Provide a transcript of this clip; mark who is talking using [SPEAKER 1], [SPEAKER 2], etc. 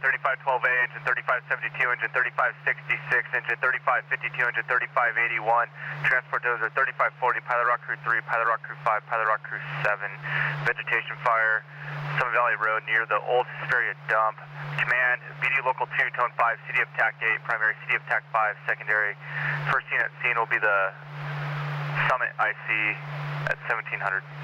[SPEAKER 1] 3512A, engine 3572, engine 3566, engine 3552, engine 3581. Transport dozer 3540, Pilot Rock Crew 3, Pilot Rock Crew 5, Pilot Rock Crew 7. Vegetation fire, Summit Valley Road near the old Hesperia dump. Command, BD Local 2, Tone 5, City of TAC 8, primary, City of TAC 5, secondary. First unit scene will be the Summit IC at 1700.